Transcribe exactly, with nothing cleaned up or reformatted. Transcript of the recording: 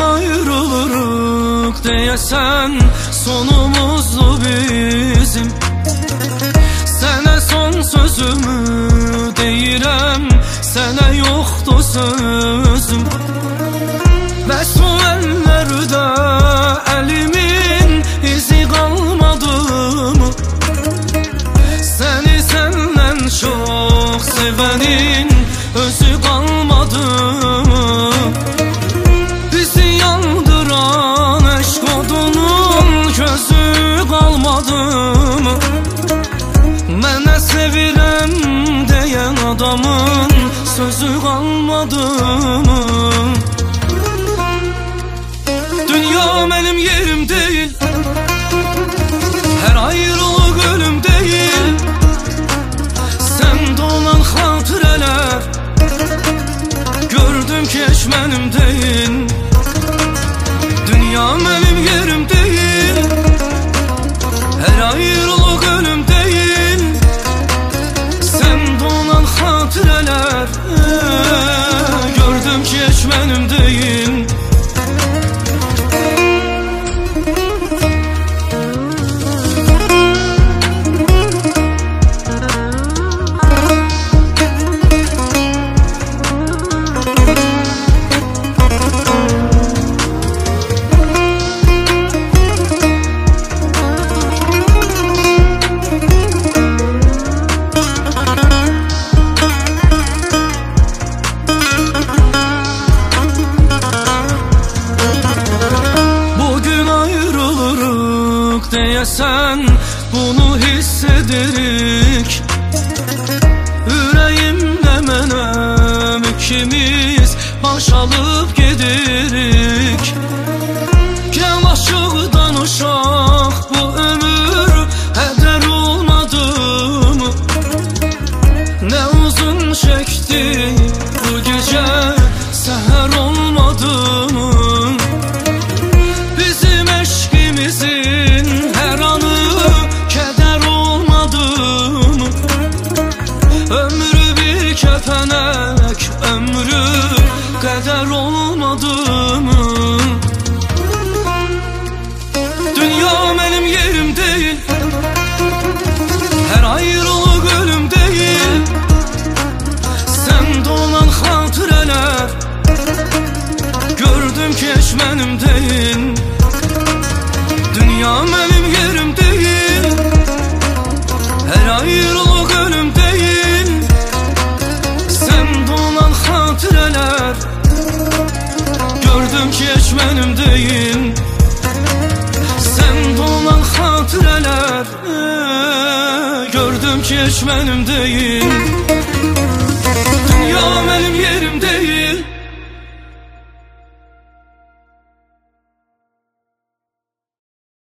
ayrılırıq deyəsən, sonumuzdur bizim. Sənə son sözümü deyirəm, sənə yoxdur sözüm. Və su əllərdə əlimin izi qalmadı mı? Səni səndən çox sevənin özü qalmadı mı? Bizi yandıran eşq odunun gözü qalmadı mı? Mənə sevirəm deyən adamın sözü qalmadı mı? Dünya mənim yerim deyil, hər ayrılıq ölüm deyil. Səndə olan xatirələr gördüm ki, heç mənim deyil. Dünya mənim yerim deyil, hər ayrılıq ölüm deyil. Səndə olan xatirələr gördüm ki, heç mənim deyil. Deyəsən, bunu hiss edirik. Ürəyimdə mənəm, ikimiz baş alıb gedirik. Gəl aşıq danışaq, bu ömür hədər olmadı mı? Nə uzun çəkdi bu gecə, səhər olmadı mı? Bizim eşqimizin hər anı kədər olmadı mı? Ömrü bir kəpənək, ömrü qədər olmadı mı? Dünya mənim yerim deyil, hər ayrılıq ölüm deyil. Səndə olan xatirələr gördüm ki, heç mənim deyil. Dünya mənim yerim deyil, hər ayrılıq ölüm deyil. Səndə olan xatirələr gördüm ki, heç mənim deyil. Səndə olan xatirələr gördüm ki, heç mənim deyil.